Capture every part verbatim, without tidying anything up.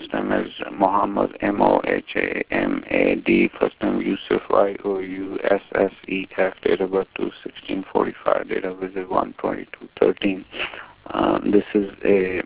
last name is Mohammed, M O H A M A D, first name Yusuf, Y O U S S E F, date of birth two sixteen forty-five, date of visit one twenty-two thirteen. Um, this is a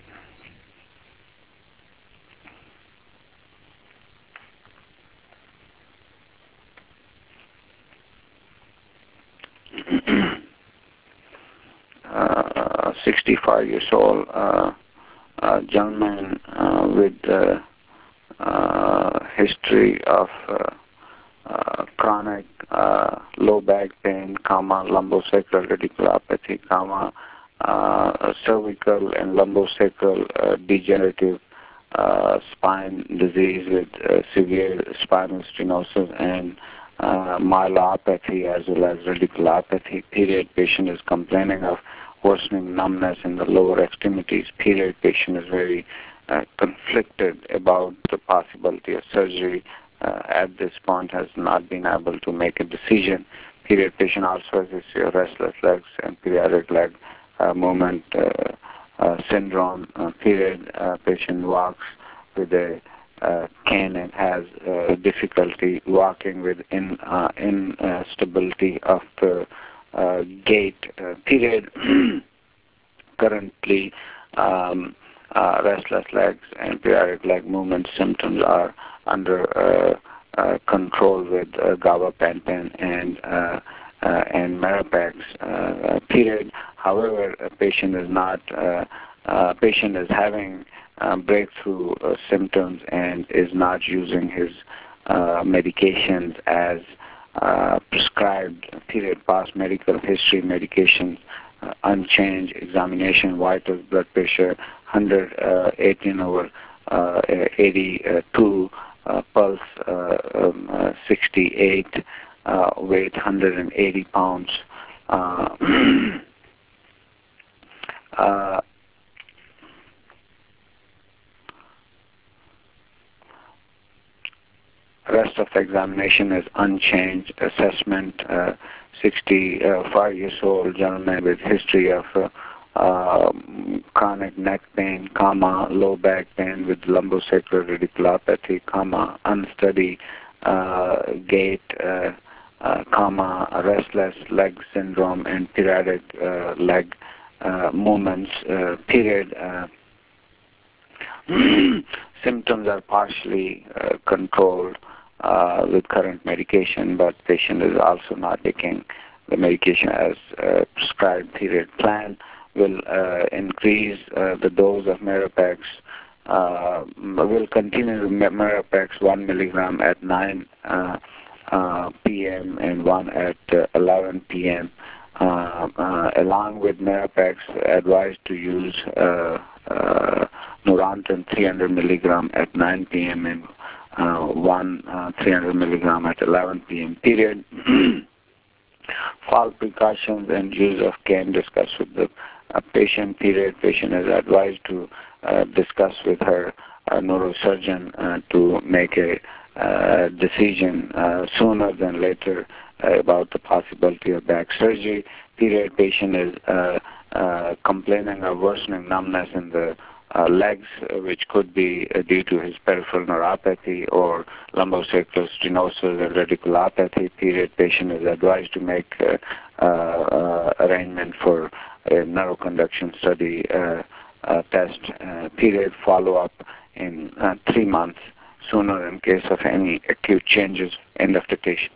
uh, sixty-five years old uh, uh, gentleman uh, with uh, uh, history of uh, uh, chronic uh, low back pain, comma, lumbosacral radiculopathy, comma, uh, cervical and lumbosacral uh, degenerative uh, spine disease with uh, severe spinal stenosis and uh, myelopathy as well as radiculopathy. Period. Patient is complaining of worsening numbness in the lower extremities. Period. Patient is very uh, conflicted about the possibility of surgery. Uh, at this point has not been able to make a decision. Period. Patient also has this uh, restless legs and periodic leg uh, movement uh, uh, syndrome. Uh, period. Uh, patient walks with a uh, cane and has uh, difficulty walking with in, uh, instability of the uh, gait. Uh, period. Currently, um, uh, restless legs and periodic leg movement symptoms are under uh, uh, control with uh, gabapentin and uh, uh, and Mirapex. Uh, period. However, a patient is not. Uh, uh, patient is having uh, breakthrough uh, symptoms and is not using his uh, medications as uh, prescribed. Period. Past medical history medications uh, unchanged. Examination: vital blood pressure one hundred eighteen over uh, eighty-two. Uh, pulse uh, um, uh, sixty-eight, uh, weight one hundred eighty pounds. Uh, uh, rest of the examination is unchanged. Assessment: uh, sixty-five years old gentleman with history of uh, Uh, chronic neck pain, comma, low back pain with lumbosacral radiculopathy, comma, unsteady uh, gait, uh, uh, comma, restless leg syndrome and periodic uh, leg uh, movements, uh, period. Uh, symptoms are partially uh, controlled uh, with current medication, but patient is also not taking the medication as uh, prescribed. Period. Plan will uh, increase uh, the dose of Mirapex. Uh, will continue Mirapex one milligram at nine uh, uh, p m and one at uh, eleven p m Uh, uh, along with Mirapex, advised to use uh, uh, Neurontin three hundred milligram at nine p m and uh, one uh, three hundred milligram at eleven p m Period. Fall precautions and use of cane discussed with the uh, patient. Period. Patient is advised to uh, discuss with her uh, neurosurgeon uh, to make a uh, decision uh, sooner than later uh, about the possibility of back surgery. Period. Patient is uh, uh, complaining of worsening numbness in the uh, legs, uh, which could be uh, due to his peripheral neuropathy or lumbosacral stenosis and radiculopathy. Period. Patient is advised to make uh, uh, uh, arrangement for a neuroconduction study uh, uh, test. Uh, period. Follow up in uh, three months sooner in case of any acute changes. End of dictation.